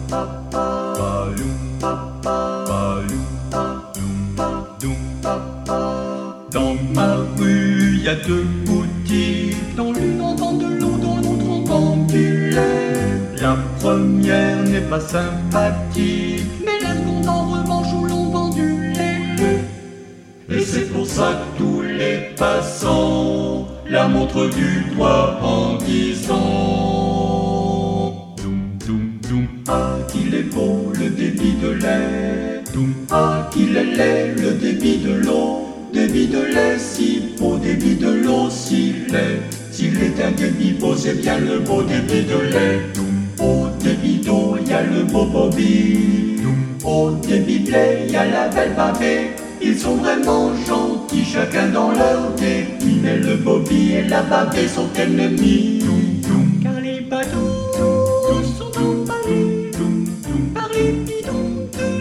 Dans ma rue, y a deux boutiques. Dans l'une on vend de l'eau, dans l'autre on vend du lait. La première n'est pas sympathique, mais la seconde en revanche où l'on vend du lait. Et c'est pour ça que tous les passants la montrent du doigt en disant Doum, doum, doum, ah qu'il est beau le débit de lait. Doum, ah qu'il est laid le débit de l'eau. Débit de lait si beau, débit de l'eau si laid. S'il est un débit beau, c'est bien le beau débit de lait. Doum, au débit d'eau, y a le beau Bobby. Doum, au débit de lait, y a la belle Babée. Ils sont vraiment gentils, chacun dans leur débit. Mais le Bobby et la Babée sont ennemis. Doum, doum, car les badous tous sont emballés par les bidons de